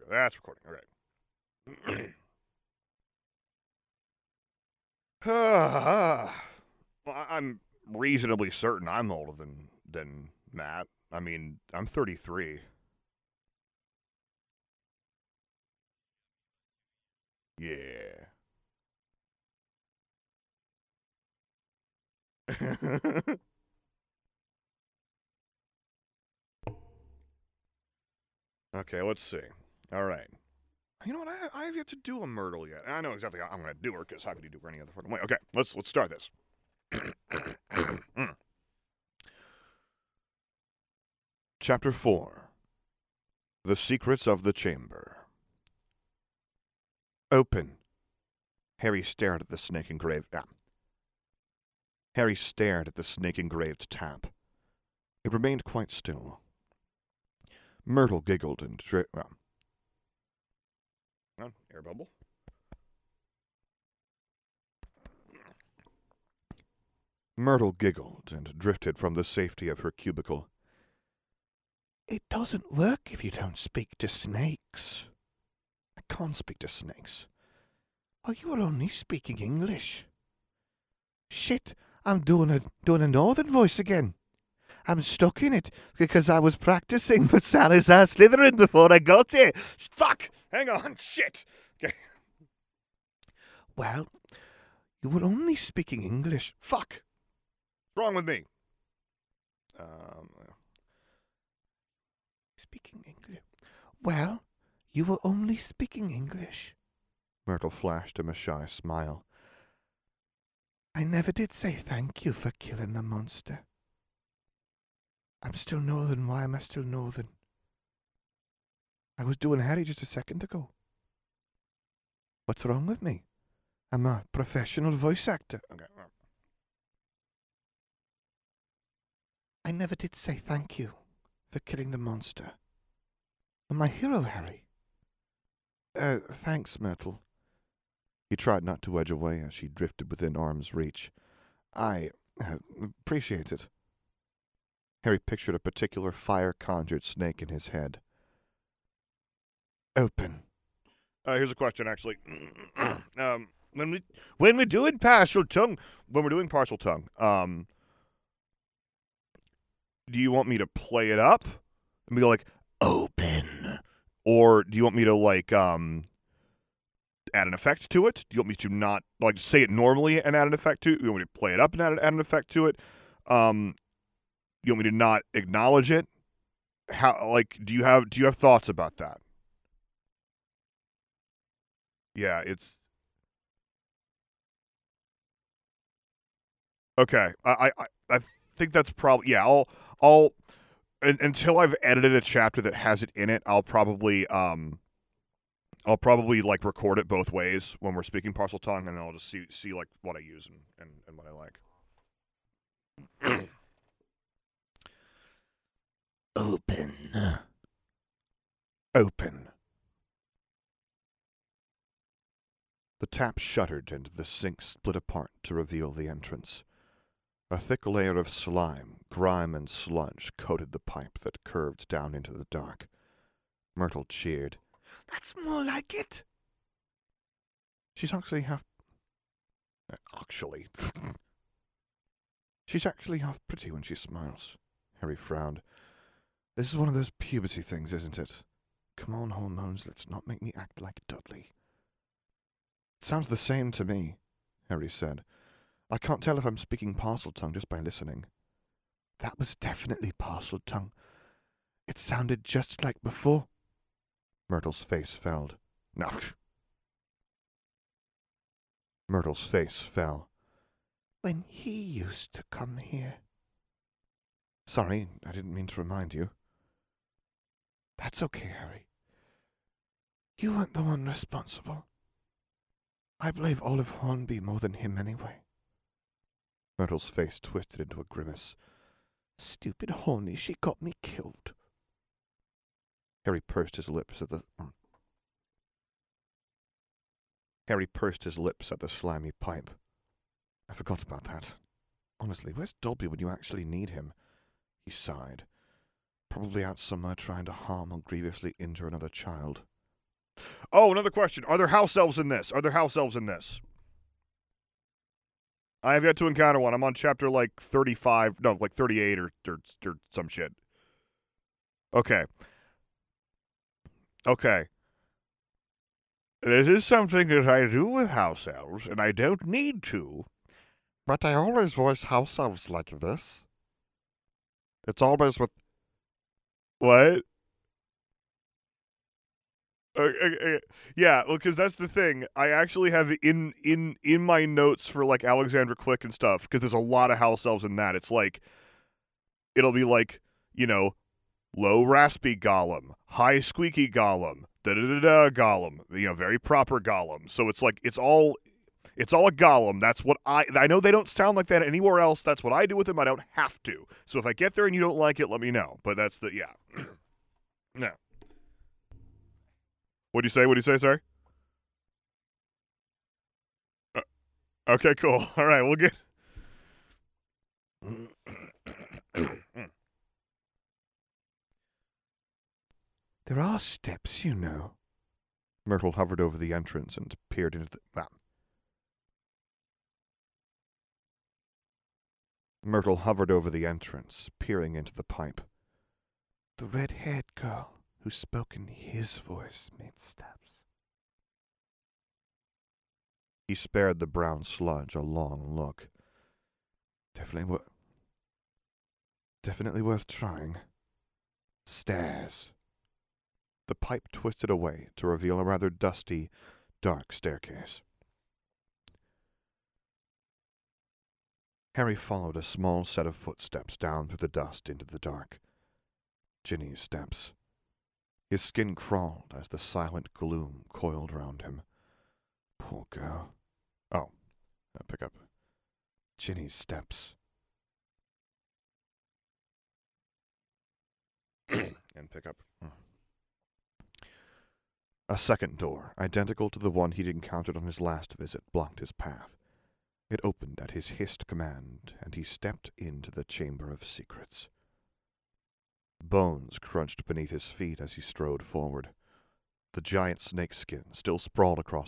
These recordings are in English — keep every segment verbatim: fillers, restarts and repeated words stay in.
go. That's recording. All right. Well, I'm reasonably certain I'm older than than Matt. I mean, I'm thirty-three. Yeah. Okay, let's see. All right. You know what? I, I have yet to do a Myrtle yet. I know exactly how I'm going to do her because how could you do her any other fucking way? Okay, let's let's start this. Chapter four. The Secrets of the Chamber. Open. Harry stared at the snake engraved. Ah. Harry stared at the snake engraved tap. It remained quite still. Myrtle giggled and dri- well, oh, air bubble. Myrtle giggled and drifted from the safety of her cubicle. It doesn't work if you don't speak to snakes. I can't speak to snakes. Well, you are only speaking English. Shit, I'm doing a doing a northern voice again. I'm stuck in it because I was practicing for Salazar Slytherin before I got here. Fuck! Hang on, shit! Okay. Well, you were only speaking English. Fuck! What's wrong with me? Um, speaking English. Well, you were only speaking English. Myrtle flashed him a shy smile. I never did say thank you for killing the monster. I'm still northern. Why am I still northern? I was doing Harry just a second ago. What's wrong with me? I'm a professional voice actor. Okay. I never did say thank you for killing the monster. You're my hero, Harry. Uh, thanks, Myrtle. He tried not to edge away as she drifted within arm's reach. I uh, appreciate it. Harry pictured a particular fire-conjured snake in his head. Open. Uh, here's a question, actually. um, when we when we're doing Parseltongue, when we're doing Parseltongue, um, do you want me to play it up and be like open, or do you want me to like um add an effect to it? Do you want me to not like say it normally and add an effect to it? Do you want me to play it up and add, add an effect to it? Um, you want me to not acknowledge it? How like do you have do you have thoughts about that? Yeah, it's okay. I I I think that's probably yeah. I'll I'll until I've edited a chapter that has it in it. I'll probably um I'll probably like record it both ways when we're speaking Parseltongue, and then I'll just see see like what I use and and, and what I like. Open. Open. The tap shuddered and the sink split apart to reveal the entrance. A thick layer of slime, grime, and sludge coated the pipe that curved down into the dark. Myrtle cheered. That's more like it. She's actually half... Actually. She's actually half pretty when she smiles. Harry frowned. This is one of those puberty things, isn't it? Come on, hormones, let's not make me act like Dudley. It sounds the same to me, Harry said. I can't tell if I'm speaking Parseltongue just by listening. That was definitely Parseltongue. It sounded just like before. Myrtle's face fell. No. Myrtle's face fell. When he used to come here. Sorry, I didn't mean to remind you. That's okay, Harry. You weren't the one responsible. I believe Olive Hornby more than him anyway. Myrtle's face twisted into a grimace. Stupid Horny, she got me killed. Harry pursed his lips at the... Harry pursed his lips at the slimy pipe. I forgot about that. Honestly, where's Dobby when you actually need him? He sighed. Probably out somewhere trying to harm or grievously injure another child. Oh, another question. Are there house elves in this? Are there house elves in this? I have yet to encounter one. I'm on chapter, like, thirty-five. No, like, thirty-eight or, or, or some shit. Okay. Okay. This is something that I do with house elves, and I don't need to. But I always voice house elves like this. It's always with... What? Uh, uh, uh, yeah, well, because that's the thing. I actually have in in in my notes for like Alexandra Click and stuff, because there's a lot of house elves in that. It's like it'll be like, you know, low raspy golem, high squeaky golem, da da da da golem. You know, very proper golem. So it's like it's all it's all a golem. That's what I I know they don't sound like that anywhere else. That's what I do with them. I don't have to. So if I get there and you don't like it, let me know. But that's the yeah. No. What do you say? What do you say? Sorry. Uh, okay, cool. All right, we'll get. There are steps, you know. Myrtle hovered over the entrance and peered into the. Ah. Myrtle hovered over the entrance, peering into the pipe. The red-haired girl who spoke in his voice made steps. He spared the brown sludge a long look. Definitely worth... Definitely worth trying. Stairs. The pipe twisted away to reveal a rather dusty, dark staircase. Harry followed a small set of footsteps down through the dust into the dark. Ginny's steps. His skin crawled as the silent gloom coiled round him. Poor girl. Oh, I'll pick up. Ginny's steps. And pick up. A second door, identical to the one he'd encountered on his last visit, blocked his path. It opened at his hissed command, and he stepped into the Chamber of Secrets. Bones crunched beneath his feet as he strode forward. The giant snakeskin still sprawled across...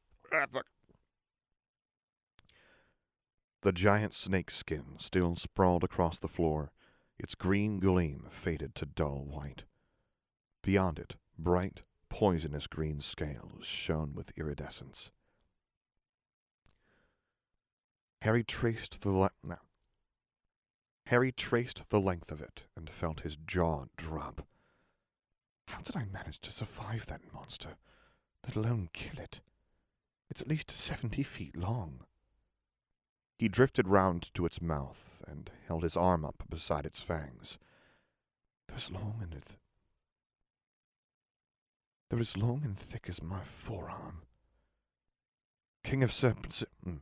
The giant snakeskin still sprawled across the floor, its green gleam faded to dull white. Beyond it, bright, poisonous green scales shone with iridescence. Harry traced the le- no. Harry traced the length of it and felt his jaw drop. How did I manage to survive that monster, let alone kill it? It's at least seventy feet long. He drifted round to its mouth and held his arm up beside its fangs. They're as long and th- They're as long and thick as my forearm. King of Serpents... Mm.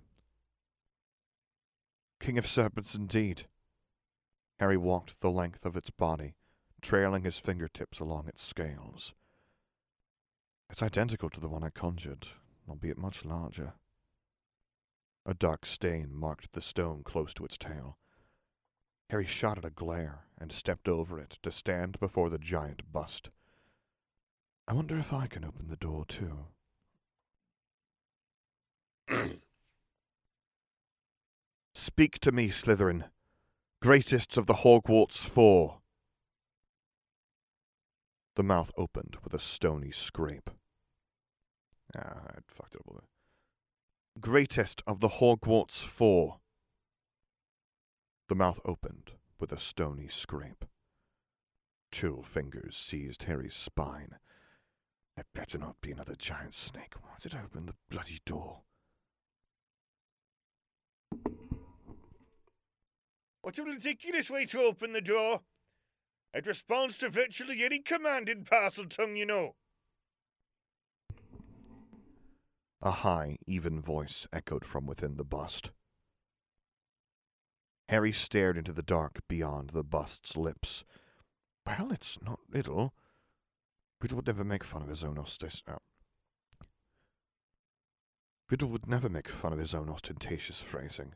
King of Serpents indeed. Harry walked the length of its body, trailing his fingertips along its scales. It's identical to the one I conjured, albeit much larger. A dark stain marked the stone close to its tail. Harry shot at a glare and stepped over it to stand before the giant bust. I wonder if I can open the door too. Speak to me, Slytherin, greatest of the Hogwarts Four. The mouth opened with a stony scrape. Ah, I fucked it up a little bit. Greatest of the Hogwarts Four. The mouth opened with a stony scrape. Chill fingers seized Harry's spine. There better not be another giant snake. Why did I open the bloody door? What a ridiculous way to open the door. It responds to virtually any command in Parseltongue, you know. A high, even voice echoed from within the bust. Harry stared into the dark beyond the bust's lips. Well, it's not little. Riddle would never make fun of his own ostentatious... Oh. Riddle would never make fun of his own ostentatious phrasing.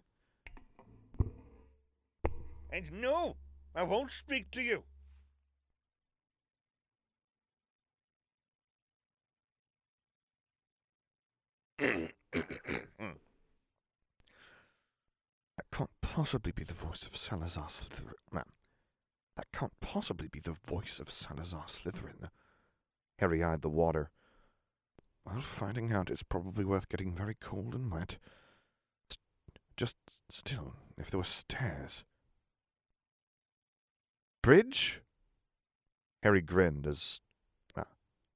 And no, I won't speak to you. That can't possibly be the voice of Salazar Slytherin. No. That can't possibly be the voice of Salazar Slytherin. Harry eyed the water. Well, finding out is probably worth getting very cold and wet. S- just still, if there were stairs. Bridge? Harry grinned as... Ah.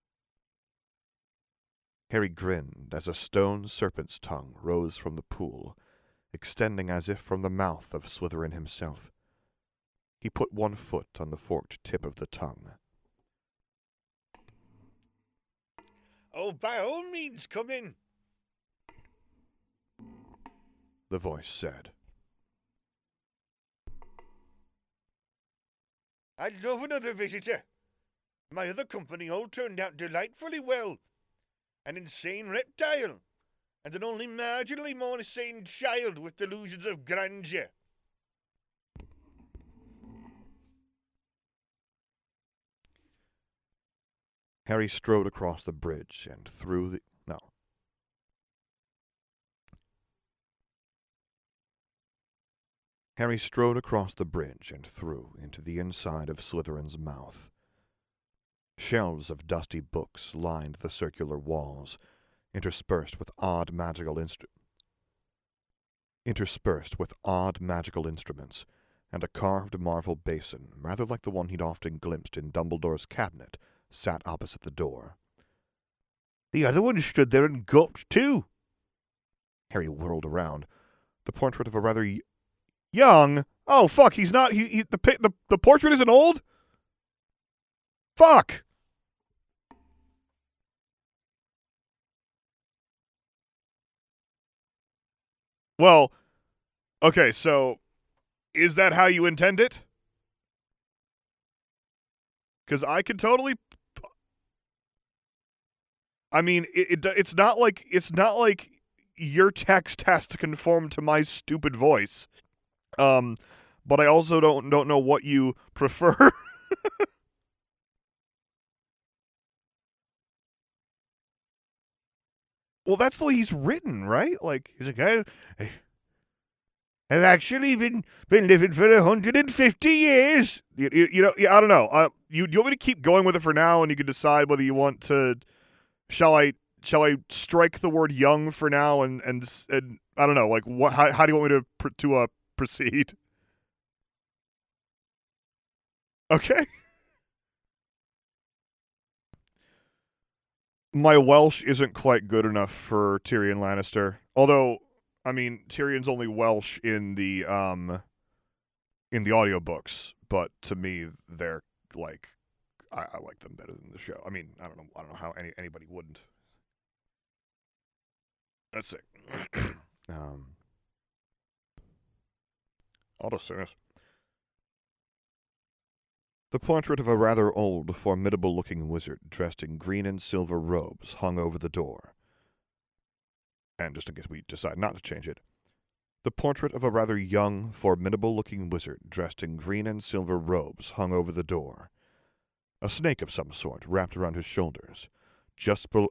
Harry grinned as a stone serpent's tongue rose from the pool, extending as if from the mouth of Slytherin himself. He put one foot on the forked tip of the tongue. Oh, by all means, come in, the voice said. I'd love another visitor. My other company all turned out delightfully well. An insane reptile, and an only marginally more insane child with delusions of grandeur. Harry strode across the bridge and through the... No. Harry strode across the bridge and through into the inside of Slytherin's mouth. Shelves of dusty books lined the circular walls, interspersed with odd magical instru- interspersed with odd magical instruments, and a carved marble basin, rather like the one he'd often glimpsed in Dumbledore's cabinet, sat opposite the door. The other one stood there and gulped too. Harry whirled around. The portrait of a rather y- young... Oh, fuck, he's not... He, he, the, the, the portrait isn't old? Fuck! Well, okay, so is that how you intend it? Because I could totally... I mean, it, it it's not like it's not like your text has to conform to my stupid voice. Um, but I also don't don't know what you prefer. Well, that's the way he's written, right? Like he's like, I, I, I've actually been been living for a hundred and fifty years. You, you, you know, yeah, I don't know. Uh, you, you want me to keep going with it for now, and you can decide whether you want to. Shall I shall I strike the word young for now and and and I don't know, like what how, how do you want me to pr- to uh proceed? Okay. My Welsh isn't quite good enough for Tyrion Lannister. Although, I mean, Tyrion's only Welsh in the um in the audiobooks, but to me they're like I, I like them better than the show. I mean, I don't know. I don't know how any anybody wouldn't. Let's see. um, I'll just say this. The portrait of a rather old, formidable-looking wizard dressed in green and silver robes hung over the door. And just in case we decide not to change it, the portrait of a rather young, formidable-looking wizard dressed in green and silver robes hung over the door. A snake of some sort wrapped around his shoulders, just, be-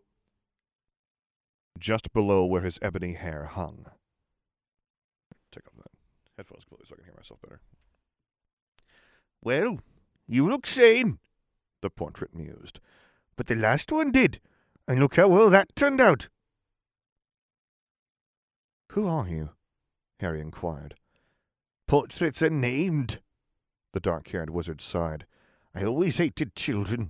just below where his ebony hair hung. Take off the headphones completely so I can hear myself better. Well, you look sane, the portrait mused. But the last one did, and look how well that turned out. Who are you? Harry inquired. Portraits are named, the dark-haired wizard sighed. I always hated children.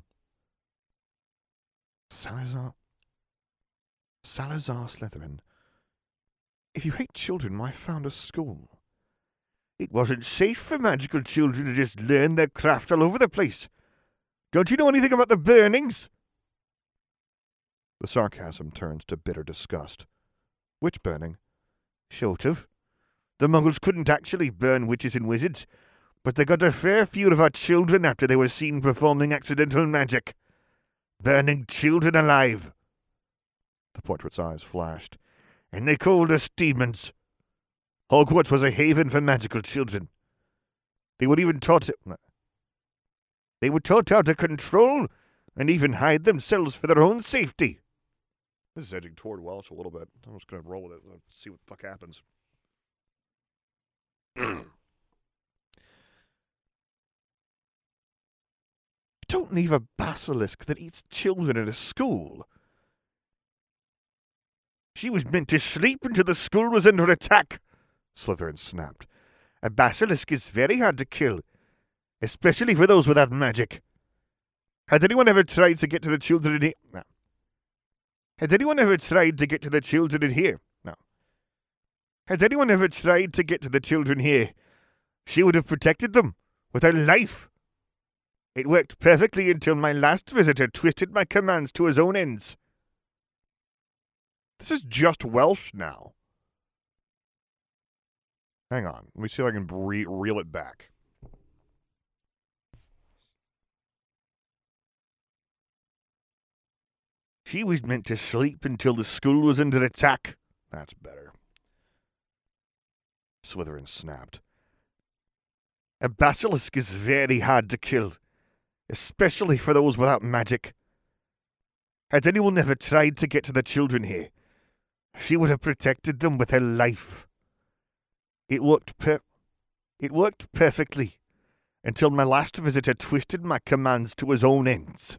Salazar... Salazar Slytherin. If you hate children, why found a school? It wasn't safe for magical children to just learn their craft all over the place. Don't you know anything about the burnings? The sarcasm turns to bitter disgust. Which burning? Sort of. The Muggles couldn't actually burn witches and wizards, but they got a fair few of our children after they were seen performing accidental magic. Burning children alive. The portrait's eyes flashed. And they called us demons. Hogwarts was a haven for magical children. They were even taught... They were taught how to control and even hide themselves for their own safety. This is edging toward Welsh a little bit. I'm just going to roll with it. Let's see what the fuck happens. Don't leave a basilisk that eats children in a school. She was meant to sleep until the school was under attack, Slytherin snapped. A basilisk is very hard to kill, especially for those without magic. Has anyone ever tried to get to the children in here? No. Has anyone ever tried to get to the children in here? No. Has anyone ever tried to get to the children here? She would have protected them with her life. It worked perfectly until my last visitor twisted my commands to his own ends. This is just Welsh now. Hang on. Let me see if I can re- reel it back. She was meant to sleep until the school was under attack. That's better. Slytherin snapped. A basilisk is very hard to kill, especially for those without magic. Had anyone ever tried to get to the children here, she would have protected them with her life. It worked per- It worked perfectly until my last visitor twisted my commands to his own ends.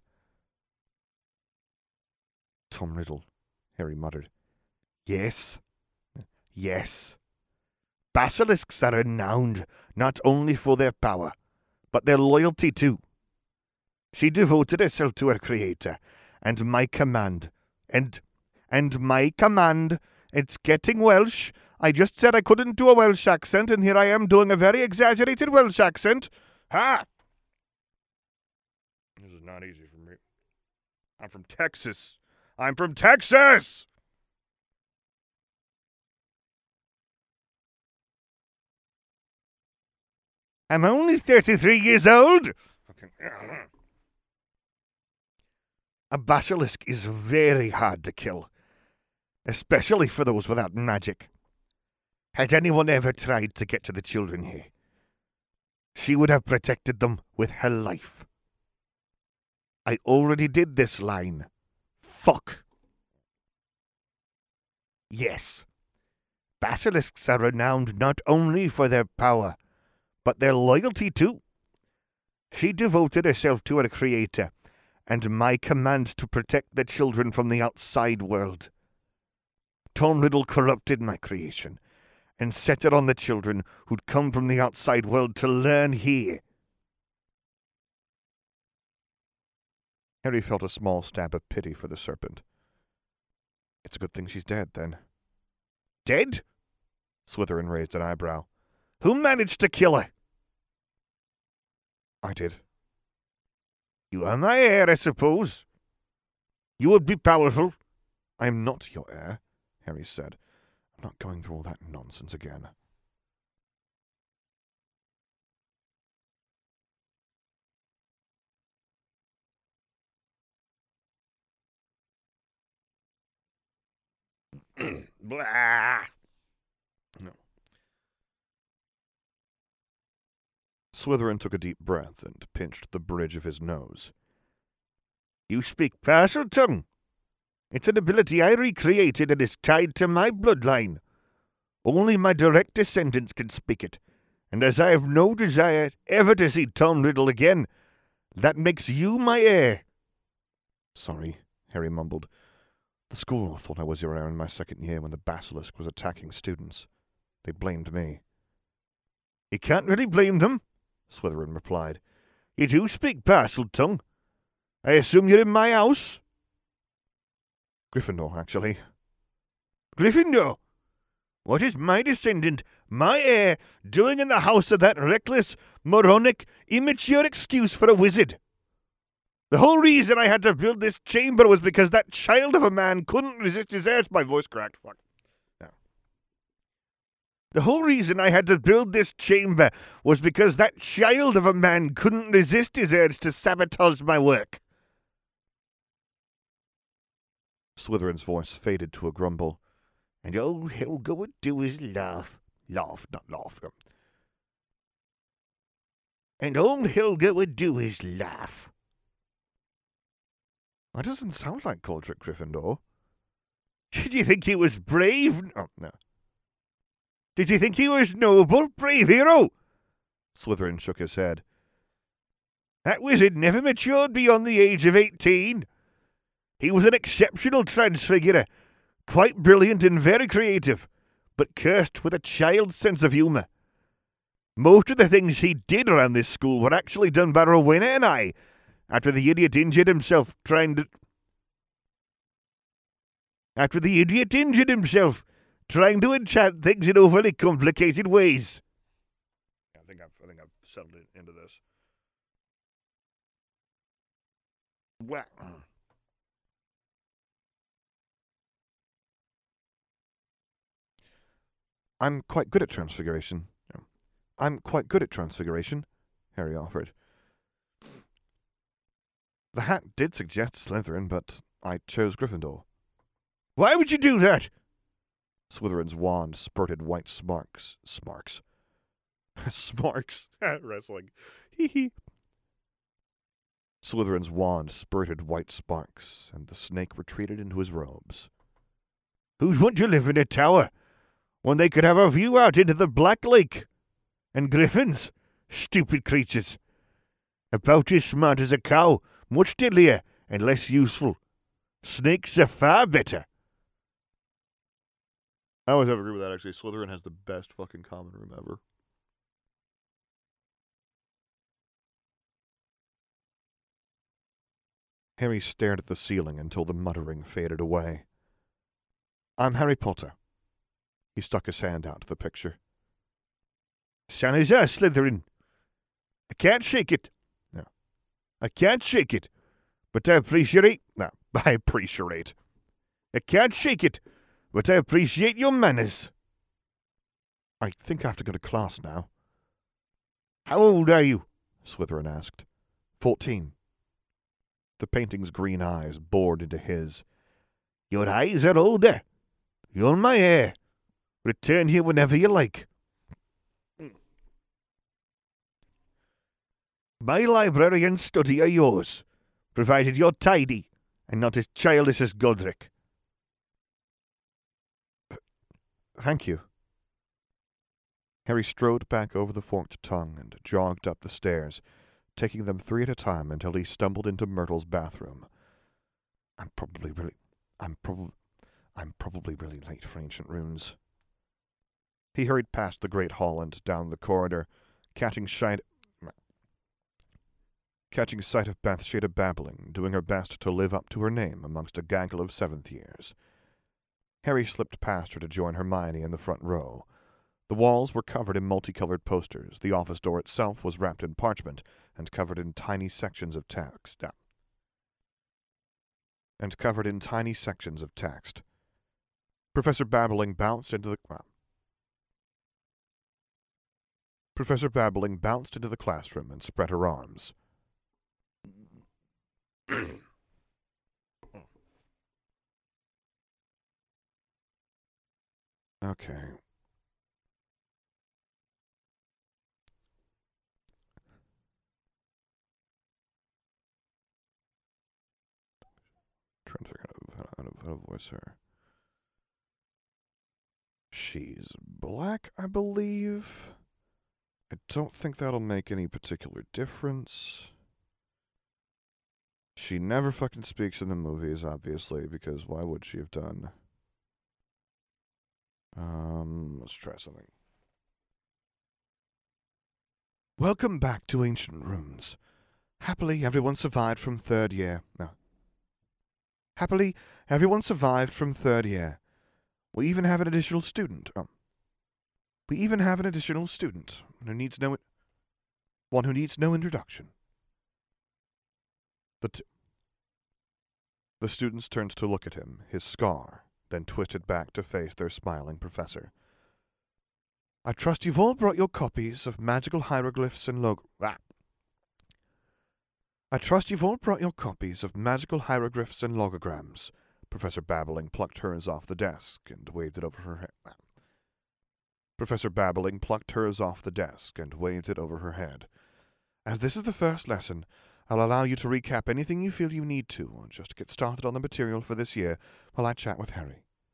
Tom Riddle, Harry muttered. Yes, yes. Basilisks are renowned not only for their power, but their loyalty too. She devoted herself to her creator, and my command, and, and my command, it's getting Welsh. I just said I couldn't do a Welsh accent, and here I am doing a very exaggerated Welsh accent. Ha! This is not easy for me. I'm from Texas. I'm from Texas! I'm only thirty-three years old! A basilisk is very hard to kill, especially for those without magic. Had anyone ever tried to get to the children here, she would have protected them with her life. I already did this line. Fuck. Yes. Basilisks are renowned not only for their power, but their loyalty too. She devoted herself to her creator, and my command to protect the children from the outside world. Tom Riddle corrupted my creation, and set it on the children who'd come from the outside world to learn here. Harry felt a small stab of pity for the serpent. It's a good thing she's dead, then. Dead? Slytherin raised an eyebrow. Who managed to kill her? I did. You are my heir, I suppose. You would be powerful. I am not your heir, Harry said. I'm not going through all that nonsense again. Blah. No. Slytherin took a deep breath and pinched the bridge of his nose. You speak Parseltongue. It's an ability I recreated and is tied to my bloodline. Only my direct descendants can speak it, and as I have no desire ever to see Tom Riddle again, that makes you my heir. Sorry, Harry mumbled. The school thought I was your heir in my second year when the basilisk was attacking students. They blamed me. You can't really blame them, Slytherin replied. You do speak Parseltongue. I assume you're in my house? Gryffindor, actually. Gryffindor? What is my descendant, my heir, doing in the house of that reckless, moronic, immature excuse for a wizard? The whole reason I had to build this chamber was because that child of a man couldn't resist his urge. My voice cracked. Fuck. No. The whole reason I had to build this chamber was because that child of a man couldn't resist his urge to sabotage my work. Slytherin's voice faded to a grumble. And old Helga would do is laugh. Laugh, not laugh. And old Helga would do is laugh. That doesn't sound like Godric Gryffindor. Did you think he was brave? Oh, no. Did you think he was noble, brave hero? Slytherin shook his head. That wizard never matured beyond the age of eighteen. He was an exceptional transfigurer, quite brilliant and very creative, but cursed with a child's sense of humour. Most of the things he did around this school were actually done by Rowena and I, after the idiot injured himself trying to... After the idiot injured himself trying to enchant things in overly complicated ways. I think I've, I think I've settled it into this. Well... I'm quite good at transfiguration. I'm quite good at transfiguration, Harry offered. The hat did suggest Slytherin, but I chose Gryffindor. Why would you do that? Slytherin's wand spurted white sparks. Sparks. Sparks. Wrestling. Hee hee. Slytherin's wand spurted white sparks, and the snake retreated into his robes. Who's want to live in a tower when they could have a view out into the Black Lake? And griffins? Stupid creatures. About as smart as a cow, much deadlier and less useful. Snakes are far better. I always have agree with that, actually. Slytherin has the best fucking common room ever. Harry stared at the ceiling until the muttering faded away. I'm Harry Potter. He stuck his hand out to the picture. Salazar Slytherin. I can't shake it. No. I can't shake it. But I appreciate... No, I appreciate. I can't shake it. But I appreciate your manners. I think I have to go to class now. How old are you? Slytherin asked. Fourteen. The painting's green eyes bored into his. Your eyes are older. You're my heir. Return here whenever you like. My library and study are yours, provided you're tidy and not as childish as Godric. Thank you. Harry strode back over the forked tongue and jogged up the stairs, taking them three at a time until he stumbled into Myrtle's bathroom. I'm probably really... I'm probably... I'm probably really late for Ancient Runes. He hurried past the great hall and down the corridor, catching sight... catching sight of Bathsheba babbling, doing her best to live up to her name amongst a gaggle of seventh years. Harry slipped past her to join Hermione in the front row. The walls were covered in multicolored posters. The office door itself was wrapped in parchment and covered in tiny sections of text. And covered in tiny sections of text. Professor Babbling bounced into the... Uh, Professor Babbling bounced into the classroom and spread her arms. Okay. Trying to figure out how to, how to voice her. She's black, I believe. I don't think that'll make any particular difference. She never fucking speaks in the movies, obviously, because why would she have done? Um, let's try something. Welcome back to Ancient Runes. Happily, everyone survived from third year. No. Happily, everyone survived from third year. We even have an additional student. Oh. We even have an additional student who needs no... One who needs no introduction. The, t the students turned to look at him, his scar, then twisted back to face their smiling professor. I trust you've all brought your copies of magical hieroglyphs and log... Ah. I trust you've all brought your copies of magical hieroglyphs and logograms. Professor Babbling plucked hers off the desk and waved it over her head. Professor Babbling plucked hers off the desk and waved it over her head. As this is the first lesson, I'll allow you to recap anything you feel you need to, just to get started on the material for this year while I chat with Harry.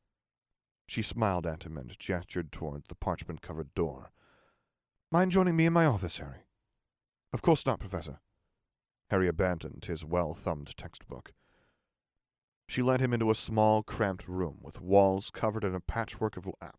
She smiled at him and gestured toward the parchment-covered door. "Mind joining me in my office, Harry?" "Of course not, Professor." Harry abandoned his well-thumbed textbook. She led him into a small, cramped room with walls covered in a patchwork of... Ah.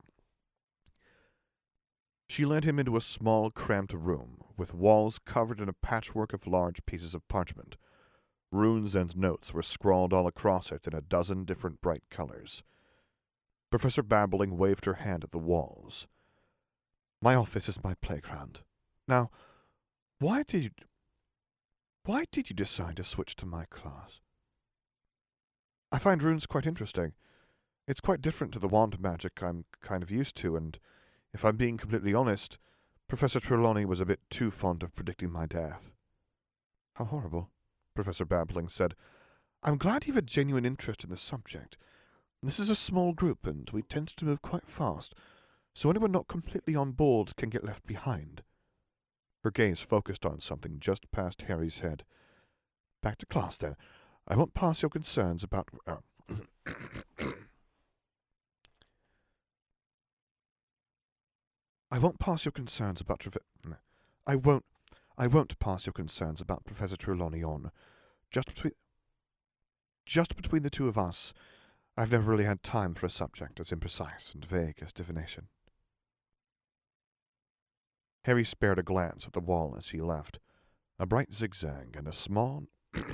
She led him into a small, cramped room with walls covered in a patchwork of large pieces of parchment. Runes and notes were scrawled all across it in a dozen different bright colors. Professor Babbling waved her hand at the walls. "My office is my playground. Now, why did you... Why did you decide to switch to my class?" "I find runes quite interesting. It's quite different to the wand magic I'm kind of used to, and if I'm being completely honest, Professor Trelawney was a bit too fond of predicting my death." "How horrible," Professor Babbling said. "I'm glad you've a genuine interest in the subject. This is a small group, and we tend to move quite fast, so anyone not completely on board can get left behind." Her gaze focused on something just past Harry's head. "Back to class, then. I won't pass your concerns about... Uh, I won't pass your concerns about... Treve- I won't... I won't pass your concerns about Professor Trelawney on. Just between... Just between the two of us, I've never really had time for a subject as imprecise and vague as divination." Harry spared a glance at the wall as he left. A bright zigzag and a small...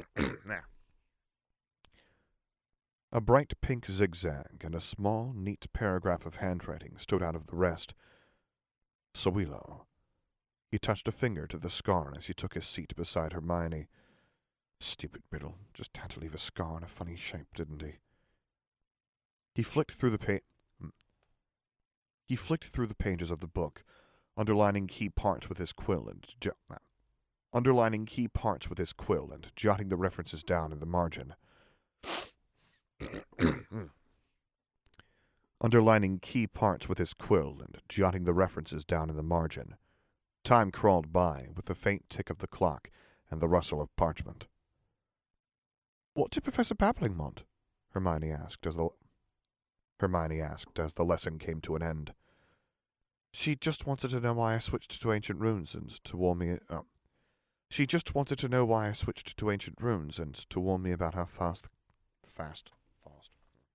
A bright pink zigzag and a small, neat paragraph of handwriting stood out of the rest. Sowilo. He touched a finger to the scar as he took his seat beside Hermione. Stupid Riddle. Just had to leave a scar in a funny shape, didn't he? He flicked through the pa- He flicked through the pages of the book, underlining key parts with his quill and jo- underlining key parts with his quill and jotting the references down in the margin. underlining key parts with his quill and jotting the references down in the margin. Time crawled by with the faint tick of the clock and the rustle of parchment. "What did Professor Babbling want?" Hermione asked as the Hermione asked as the lesson came to an end. "She just wanted to know why I switched to ancient runes and to warn me. Uh, she just wanted to know why I switched to ancient runes and to warn me about how fast, fast, fast.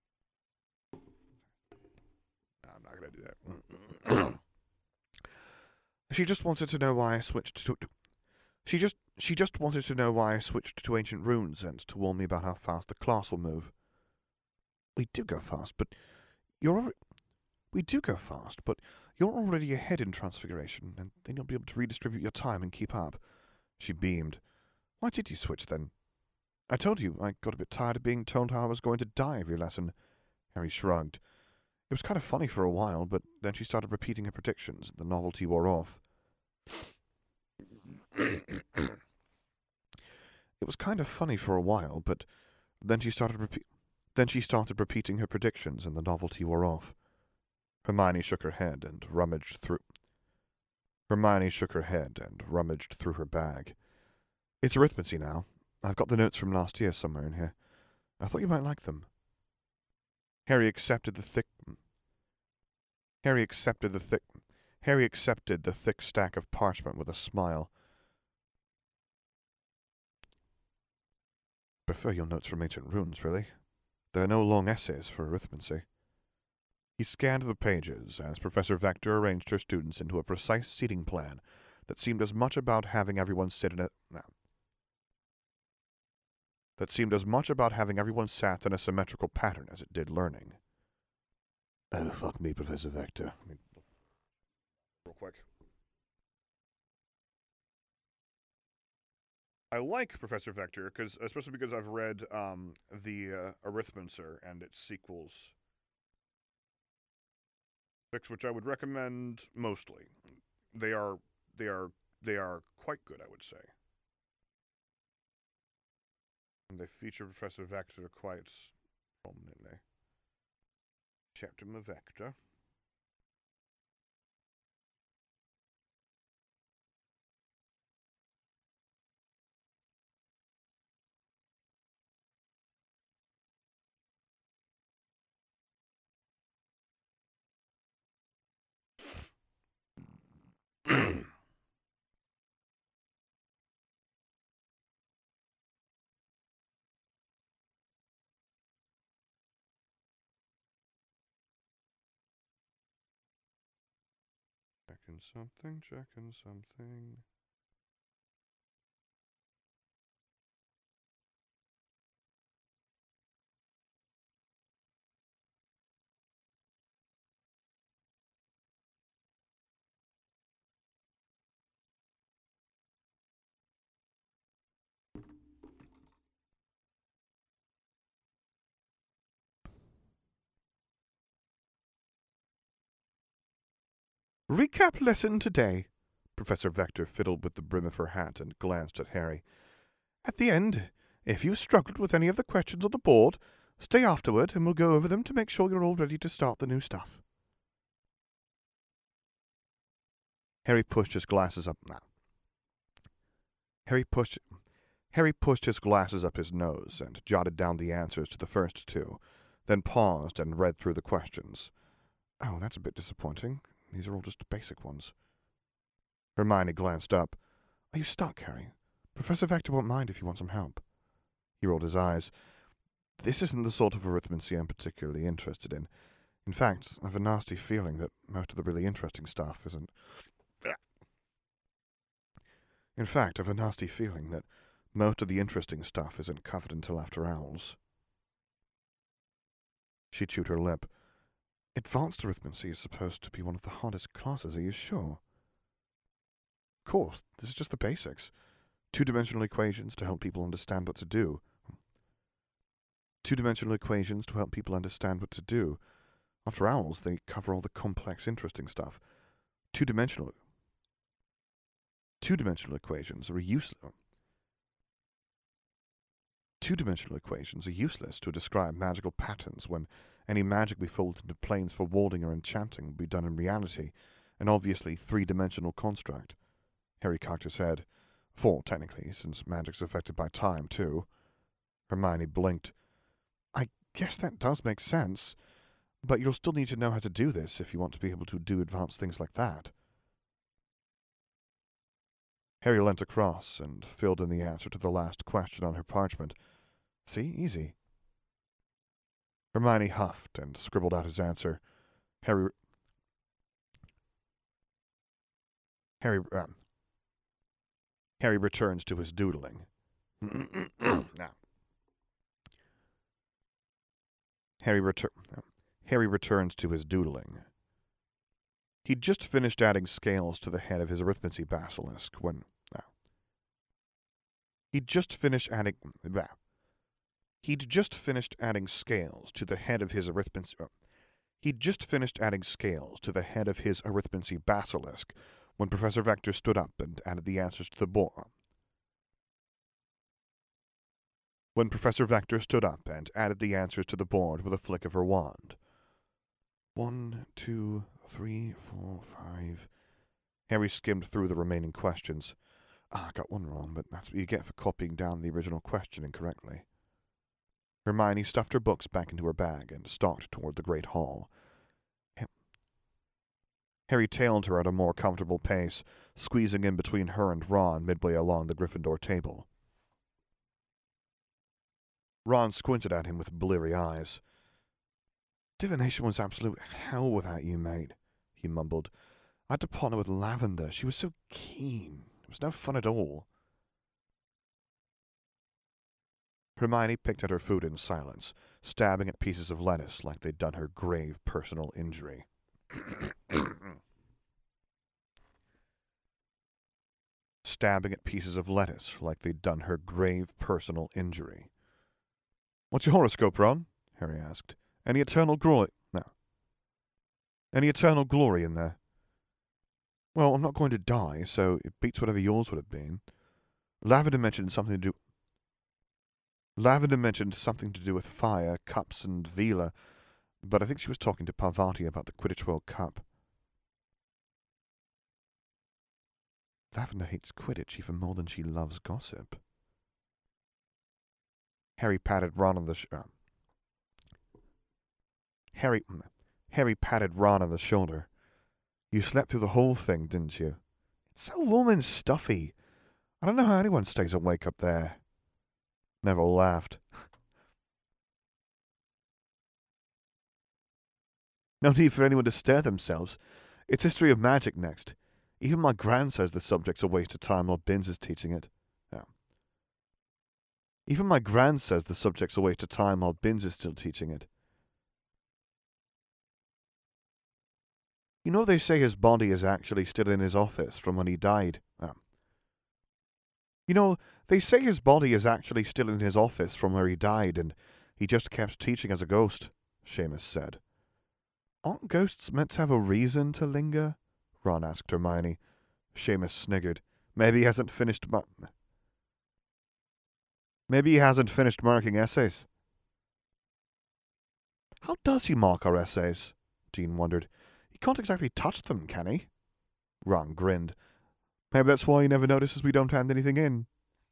No, I'm not gonna do that. She just wanted to know why I switched to. She just she just wanted to know why I switched to ancient runes and to warn me about how fast the class will move. We do go fast, but you're. Al- we do go fast, but you're already ahead in Transfiguration, and then you'll be able to redistribute your time and keep up." She beamed. "Why did you switch then?" "I told you, I got a bit tired of being told how I was going to die every lesson." Harry shrugged. It was kind of funny for a while, but then she started repeating her predictions, and the novelty wore off. It was kind of funny for a while, but then she started repeat. Then she started repeating her predictions, and the novelty wore off. Hermione shook her head and rummaged through. Hermione shook her head and rummaged through her bag. "It's arithmancy now. I've got the notes from last year somewhere in here. I thought you might like them." Harry accepted the thick. Harry accepted the thick. Harry accepted the thick stack of parchment with a smile. "Prefer your notes from ancient runes, really. There are no long essays for arithmancy." He scanned the pages as Professor Vector arranged her students into a precise seating plan that seemed as much about having everyone sit in a no, that seemed as much about having everyone sat in a symmetrical pattern as it did learning. "Oh, fuck me, Professor Vector." I mean, real quick. I like Professor Vector, cause, especially because I've read um, the uh, Arithmancer and its sequels, which I would recommend mostly. They are they are they are quite good, I would say. And they feature Professor Vector quite prominently. Chapter Vector. Checking something, checking something. Recap lesson today. Professor Vector fiddled with the brim of her hat and glanced at Harry. At the end, if you've struggled with any of the questions on the board, stay afterward and we'll go over them to make sure you're all ready to start the new stuff. Harry pushed his glasses up now. Harry pushed Harry pushed his glasses up his nose and jotted down the answers to the first two, then paused and read through the questions. Oh, that's a bit disappointing. These are all just basic ones. Hermione glanced up. Are you stuck, Harry? Professor Vector won't mind if you want some help. He rolled his eyes. This isn't the sort of arithmancy I'm particularly interested in. In fact, I have a nasty feeling that most of the really interesting stuff isn't... In fact, I have a nasty feeling that most of the interesting stuff isn't covered until after owls. She chewed her lip. Advanced arithmancy is supposed to be one of the hardest classes, are you sure? Of course, this is just the basics. Two-dimensional equations to help people understand what to do. Two-dimensional equations to help people understand what to do. After owls, they cover all the complex, interesting stuff. Two-dimensional... Two-dimensional equations are useless. Two-dimensional equations are useless to describe magical patterns when any magic we fold into planes for warding or enchanting will be done in reality, an obviously three-dimensional construct. Harry cocked his head. Four, technically, since magic's affected by time, too. Hermione blinked. I guess that does make sense, but you'll still need to know how to do this if you want to be able to do advanced things like that. Harry leant across and filled in the answer to the last question on her parchment. See? Easy. Hermione huffed and scribbled out his answer. Harry... Harry... Uh, Harry returns to his doodling. now. Harry, retur- Harry returns to his doodling. He'd just finished adding scales to the head of his arithmancy basilisk when... Now. He'd just finished adding... Blah. He'd just finished adding scales to the head of his arithmancy... Uh, he'd just finished adding scales to the head of his arithmancy basilisk when Professor Vector stood up and added the answers to the board. When Professor Vector stood up and added the answers to the board with a flick of her wand. One, two, three, four, five... Harry skimmed through the remaining questions. Ah, I got one wrong, but that's what you get for copying down the original question incorrectly. Hermione stuffed her books back into her bag and stalked toward the great hall. Ha- Harry tailed her at a more comfortable pace, squeezing in between her and Ron midway along the Gryffindor table. Ron squinted at him with bleary eyes. Divination was absolute hell without you, mate, he mumbled. I had to partner with Lavender. She was so keen. It was no fun at all. Hermione picked at her food in silence, stabbing at pieces of lettuce like they'd done her grave personal injury. Stabbing at pieces of lettuce like they'd done her grave personal injury. What's your horoscope, Ron? Harry asked. Any eternal glory? No. Any eternal glory in there? Well, I'm not going to die, so it beats whatever yours would have been. Lavender mentioned something to do... Lavender mentioned something to do with fire, cups, and Vila, but I think she was talking to Parvati about the Quidditch World Cup. Lavender hates Quidditch even more than she loves gossip. Harry patted Ron on the sh- uh, Harry Harry patted Ron on the shoulder. You slept through the whole thing, didn't you? It's so warm and stuffy. I don't know how anyone stays awake up there. Neville laughed. No need for anyone to stir themselves. It's History of Magic next. Even my gran says the subject's a waste of time while Binns is teaching it. Yeah. Even my gran says the subject's a waste of time while Binns is still teaching it. You know they say his body is actually still in his office from when he died. Ah. You know, they say his body is actually still in his office from where he died, and he just kept teaching as a ghost, Seamus said. Aren't ghosts meant to have a reason to linger? Ron asked Hermione. Seamus sniggered. Maybe he hasn't finished mar- Maybe he hasn't finished marking essays. How does he mark our essays? Dean wondered. He can't exactly touch them, can he? Ron grinned. Maybe that's why he never notices we don't hand anything in.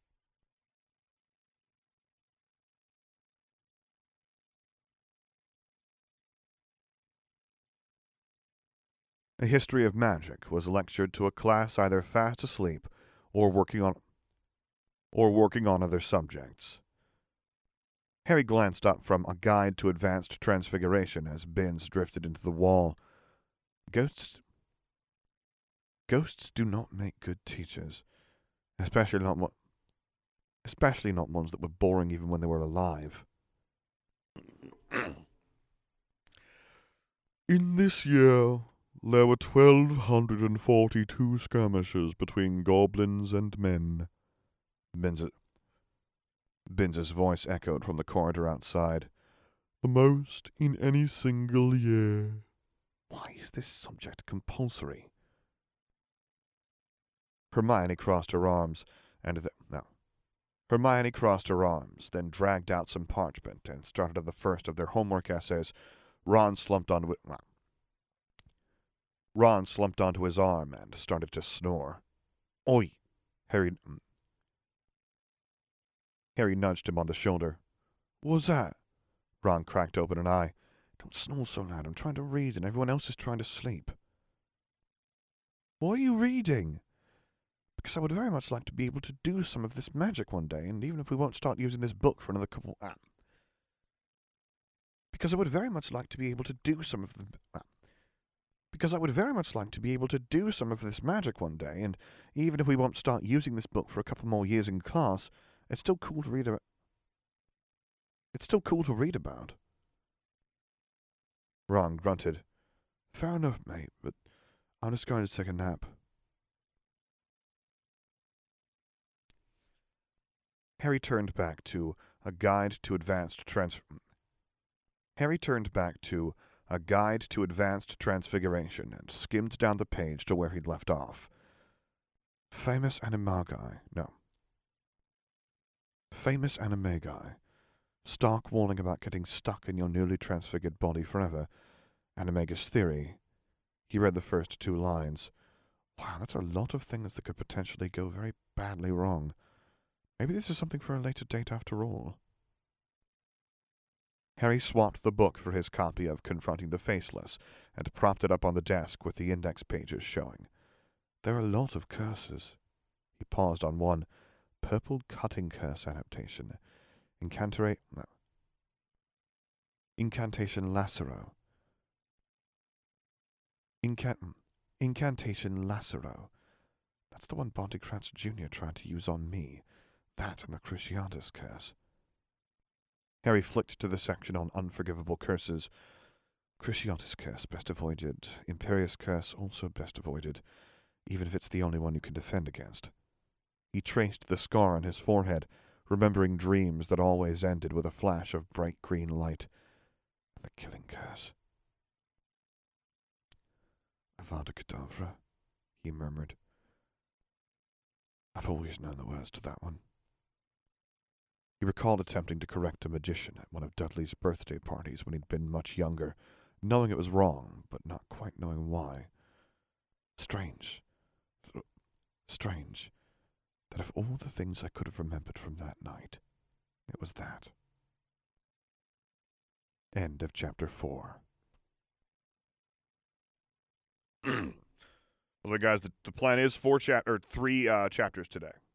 A History of Magic was lectured to a class either fast asleep or working on or working on other subjects. Harry glanced up from A Guide to Advanced Transfiguration as Binns drifted into the wall. Ghosts Ghosts do not make good teachers, especially not what especially not ones that were boring even when they were alive. In this year, there were twelve hundred and forty-two skirmishes between goblins and men. Binns' Binns's voice echoed from the corridor outside. The most in any single year. Why is this subject compulsory? Hermione crossed her arms, and the, no. Hermione crossed her arms, then dragged out some parchment and started on the first of their homework essays. Ron slumped onto it. No. Ron slumped onto his arm and started to snore. Oi! Harry... Harry nudged him on the shoulder. What was that? Ron cracked open an eye. Don't snore so loud. I'm trying to read and everyone else is trying to sleep. What are you reading? Because I would very much like to be able to do some of this magic one day, and even if we won't start using this book for another couple... Ah. Because I would very much like to be able to do some of the... Ah. Because I would very much like to be able to do some of this magic one day, and even if we won't start using this book for a couple more years in class, it's still cool to read about. It's still cool to read about. Ron grunted. Fair enough, mate, but I'm just going to take a nap. Harry turned back to A Guide to Advanced Trans... Harry turned back to A Guide to Advanced Transfiguration and skimmed down the page to where he'd left off. Famous Animagi. No. Famous Animagi. Stark warning about getting stuck in your newly transfigured body forever. Animagus theory. He read the first two lines. Wow, that's a lot of things that could potentially go very badly wrong. Maybe this is something for a later date after all. Harry swapped the book for his copy of Confronting the Faceless and propped it up on the desk with the index pages showing. There are a lot of curses. He paused on one. Purple Cutting Curse adaptation. Incantare... No. Incantation Lacero. Incant... Incantation Lacero. That's the one Bonticrats Junior tried to use on me. That and the Cruciatus Curse. Harry flicked to the section on unforgivable curses. Cruciatus Curse, best avoided. Imperious Curse, also best avoided, even if it's the only one you can defend against. He traced the scar on his forehead, remembering dreams that always ended with a flash of bright green light. The Killing Curse. Avada Kedavra, he murmured. I've always known the words to that one. He recalled attempting to correct a magician at one of Dudley's birthday parties when he'd been much younger, knowing it was wrong, but not quite knowing why. Strange. Th- strange. That of all the things I could have remembered from that night, it was that. End of chapter four. Well, guys, the, the plan is four chap or three uh, chapters today.